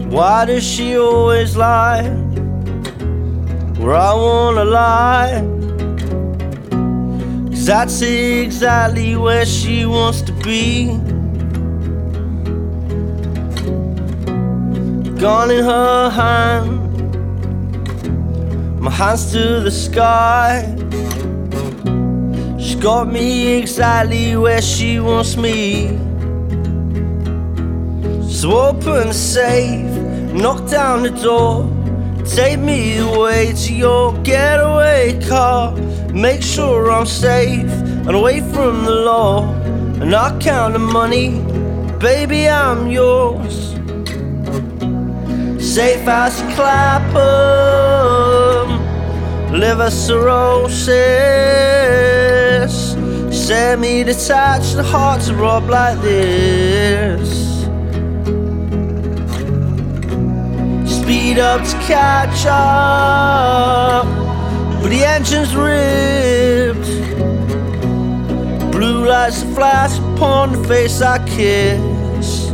Why does she always lie where I wanna lie? 'Cause that's exactly where she wants to be. Gun in her hand, my hands to the sky. She's got me exactly where she wants me. So open the safe, knock down the door, take me away to your getaway car. Make sure I'm safe and away from the law, and I count the money, baby, I'm yours. Safe as Clapham, liver cirrhosis, semi-detached, the heart to rob like this. Speed up to catch up, but the engine's ripped. Blue lights flash upon the face I kiss.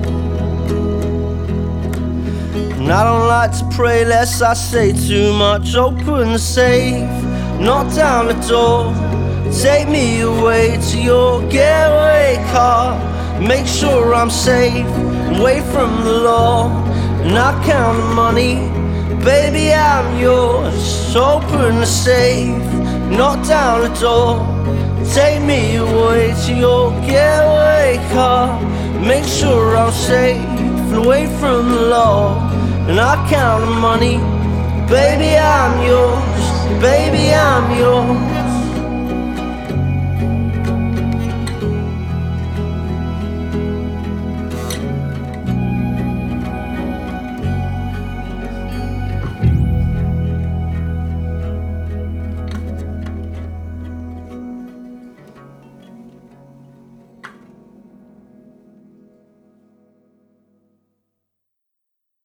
And I don't like to pray lest I say too much. Open the safe, knock down the door, take me away to your getaway car. Make sure I'm safe and away from the law, and I count the money, baby, I'm yours. Open the safe, knock down the door, take me away to your getaway car. Make sure I'm safe and away from the law, and I count the money, baby, I'm yours, baby, I'm yours.